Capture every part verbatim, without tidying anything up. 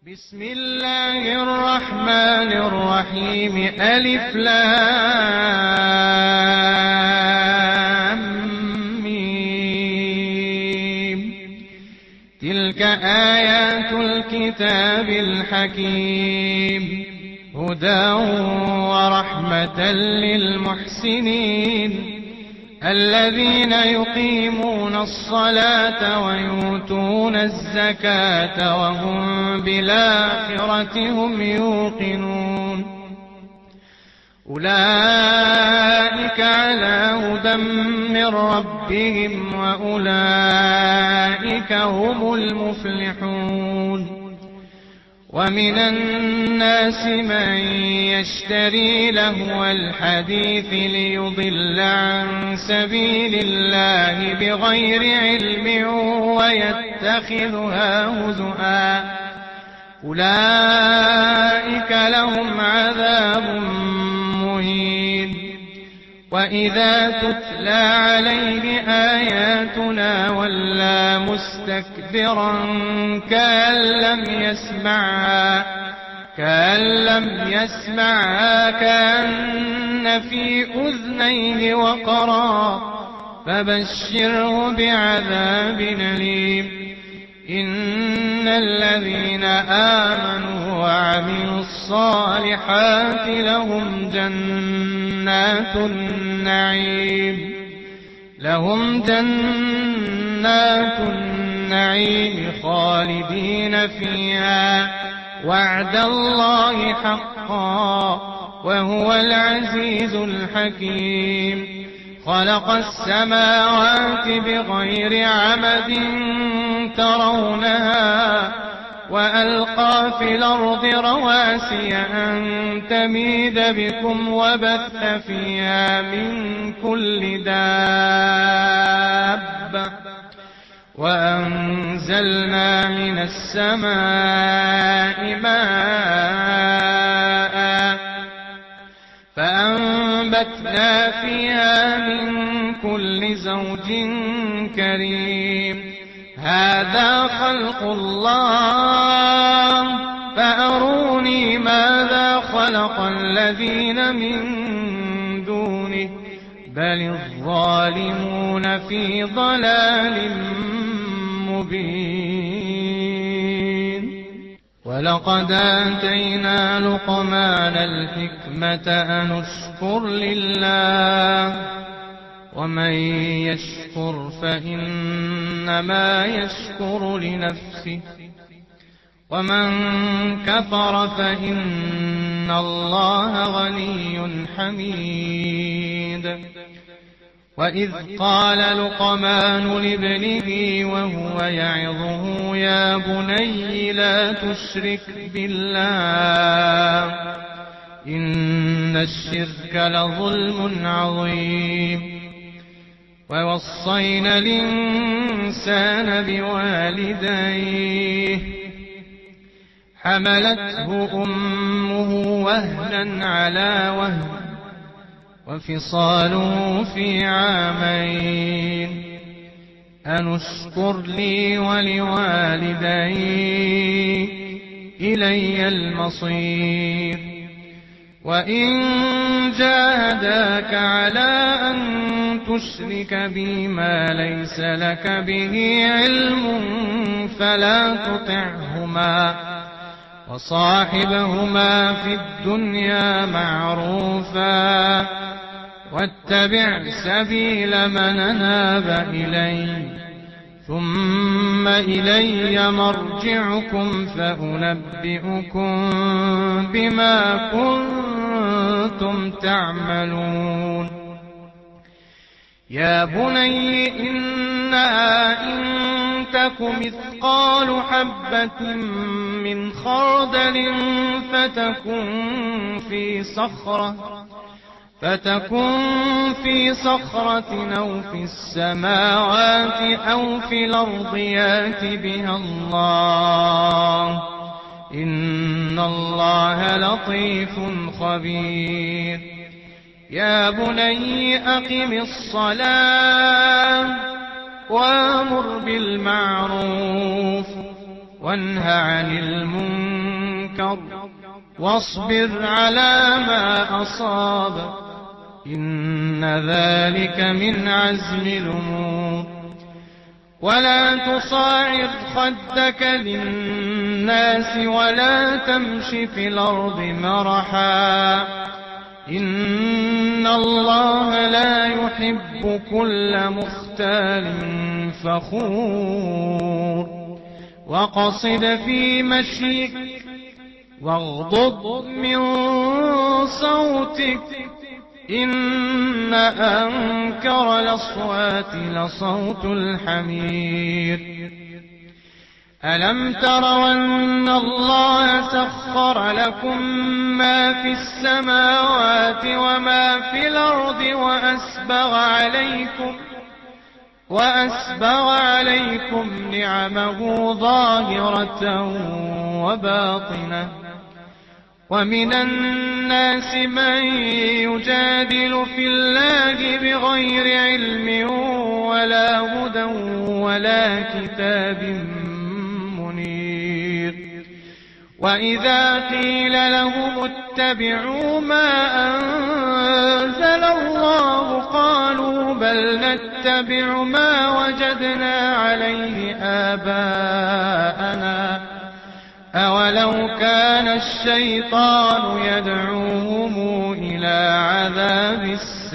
بسم الله الرحمن الرحيم. ألف لام ميم. تلك آيات الكتاب الحكيم، هدى ورحمة للمحسنين الذين يقيمون الصلاة ويؤتون الزكاة وهم بالآخرة هم يوقنون. أولئك على هدى من ربهم وأولئك هم المفلحون. ومن الناس من يشتري لهو الحديث ليضل عن سبيل الله بغير علم ويتخذها هزؤا، أولئك لهم عذاب مهين. وإذا تتلى عليه آياتنا ولى مستكبرا كأن لم يسمعها كأن لم يسمعها كأن في أذنيه وقرا، فبشره بعذاب أليم. إن الذين آمنوا وعملوا الصالحات لهم جنات النعيم لهم جنات النعيم خالدين فيها، وعد الله حقا وهو العزيز الحكيم. خلق السماوات بغير عمد ترونها وألقى في الأرض رواسي أن تميد بكم وبث فيها من كل دابة، وأنزلنا من السماء ماء فأنبتنا فيها من كل زوج كريم. هذا خلق الله فأروني ماذا خلق الذين من دونه بل الظالمون في ضلال مبين. ولقد آتينا لقمان الحكمة أن اشكر لله، ومن يشكر فإنما يشكر لنفسه، ومن كفر فإن الله غني حميد. وإذ قال لقمان لابنه وهو يعظه يا بني لا تشرك بالله إن الشرك لظلم عظيم. ووصينا الإنسان بوالديه حملته أمه وهنا على وهن وفصاله في عامين أن اشكر لي ولوالدي إلي المصير. وإن جاهداك على أن تشرك بي ما ليس لك به علم فلا تطعهما، وصاحبهما في الدنيا معروفا، واتبع سبيل من أناب إلي، ثم إلي مرجعكم فأنبئكم بما كنتم تعملون. يا بني إنها إن تك مثقال حبة من خردل فتكن في صخرة فتكن في صخرة أو في السماوات أو في الأرض يأت بها الله، إن الله لطيف خبير. يا بني أقم الصلاة وأمر بالمعروف وانه عن المنكر واصبر على ما أصاب إن ذلك من عزم الأمور ولا تصاعد خدك للناس ولا تمش في الأرض مرحا إن الله لا يحب كل مختال فخور وقصد في مشيك واغضض من صوتك إن أنكر الأصوات لصوت الحمير ألم تروا أن الله سخر لكم ما في السماوات وما في الأرض وأسبغ عليكم وأسبغ عليكم نعمه ظاهرة وباطنة ومن الناس من يجادل في الله بغير علم ولا هدى ولا كتاب منير وإذا قيل لهم اتبعوا ما أنزل الله قالوا بل نتبع ما وجدنا عليه آباءنا أولو كان الشيطان يدعوهم إلى عذاب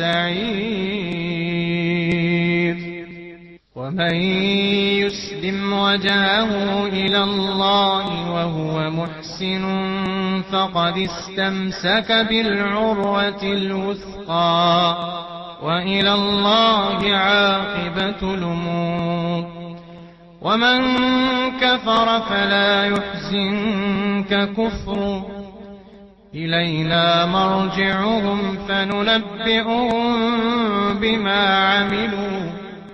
السعير ومن يسلم وجهه إلى الله وهو محسن فقد استمسك بالعروة الوثقى وإلى الله عاقبة الأمور ومن كفر فلا يحزنك كفره إلينا مرجعهم فننبئهم بما عملوا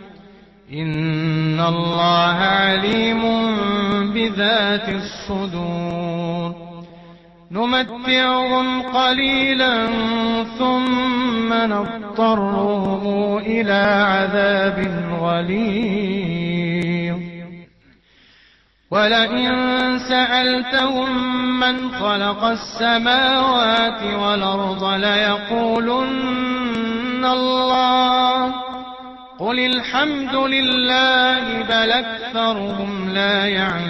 إن الله عليم بذات الصدور نمتعهم قليلا ثم نضطرهم إلى عذاب غليظ ولئن سألتهم من خلق السماوات والأرض ليقولن الله قل الحمد لله بل أكثرهم لا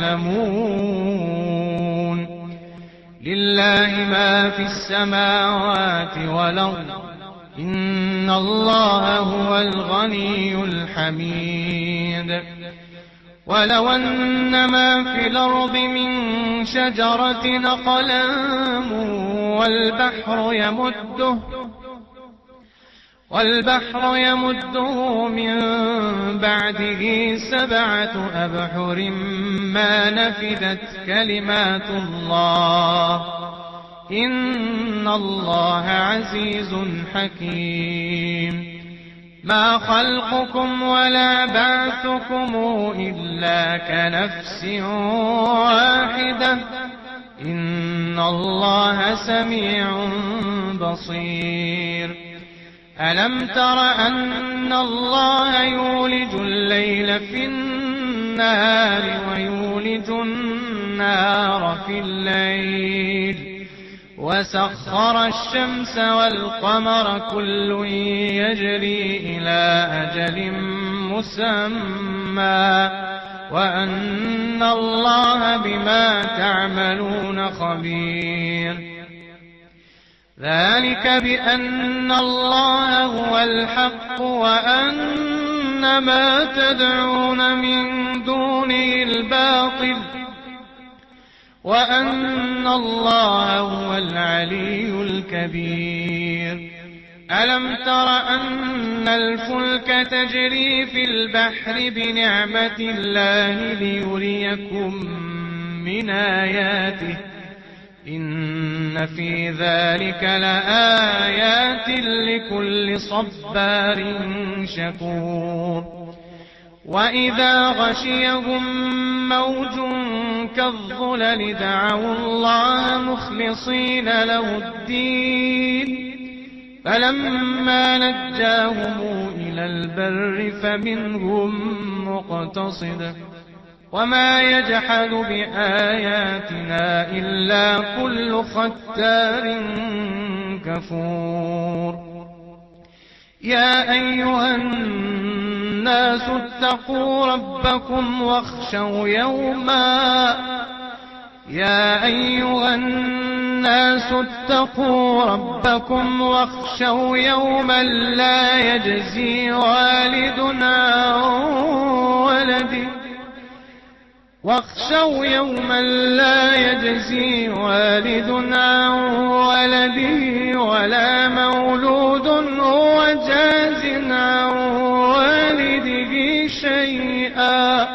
يعلمون لله ما في السماوات والأرض إن الله هو الغني الحميد ولو أن ما في الأرض من شجرة أقلام والبحر يمده والبحر يمده من بعده سبعة أبحر ما نفدت كلمات الله إن الله عزيز حكيم ما خلقكم ولا بعثكم إلا كنفس واحدة إن الله سميع بصير ألم تر أن الله يولج الليل في النهار ويولج النهار في الليل وسخر الشمس والقمر كل يجري إلى أجل مسمى وأن الله بما تعملون خبير ذلك بأن الله هو الحق وأن ما تدعون من دونه الباطل وأن الله هو العلي الكبير ألم تر أن الفلك تجري في البحر بنعمة الله ليريكم من آياته إن في ذلك لآيات لكل صبار شكور وإذا غشيهم موج كالظلل دعوا الله مخلصين له الدين فلما نجاهم إلى البر فمنهم مقتصد وما يجحد بآياتنا إلا كل ختار كفور يا أيها الناس اتقوا ربكم واخشوا يوما يا أيها الناس اتقوا ربكم واخشوا يوما لا يجزي والد عن ولده واخشوا يوما لا يجزي والد عن ولده ولا مولود هو جاز عن والده شيئا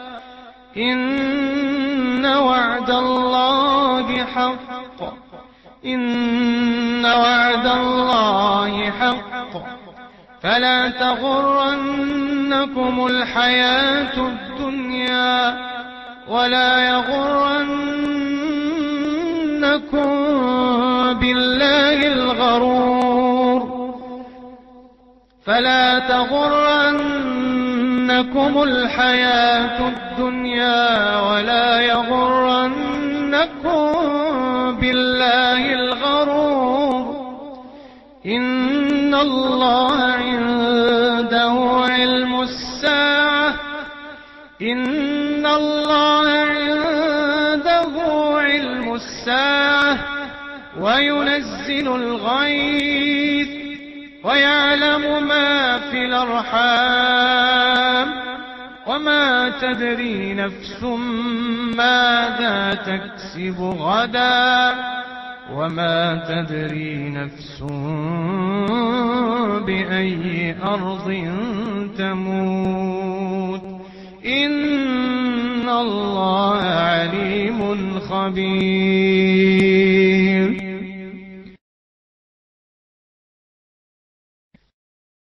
إن وعد الله حق إن وعد الله حق فلا تغرنكم الحياة الدنيا ولا يغرنكم بالله الغرور فلا تغرنكم الحياة الدنيا ولا يغرنكم بالله الغرور إن الله عنده علم الساعة إن الله عنده علم الساعة وينزل الغيث ويعلم ما في الأرحام وما تدري نفس ماذا تكسب غدا وما تدري نفس بأي أرض تموت إن الله عليم خبير